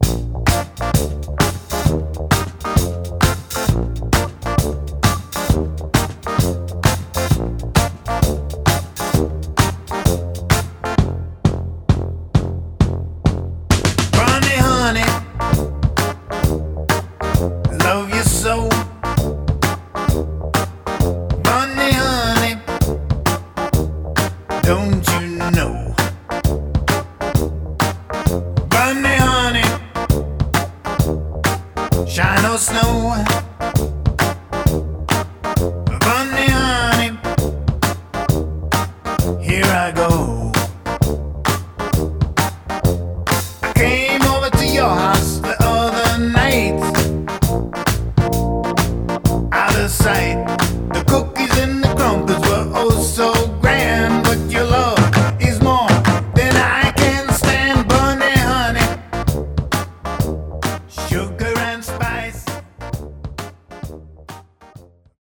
Don't you know? Bunny honey, shine or snow. Bunny honey, here I go. I came over to your house the other night, out of sight. The cookies and the crumpets were oh so grand, but your love is more than I can stand. Bunny honey, sugar.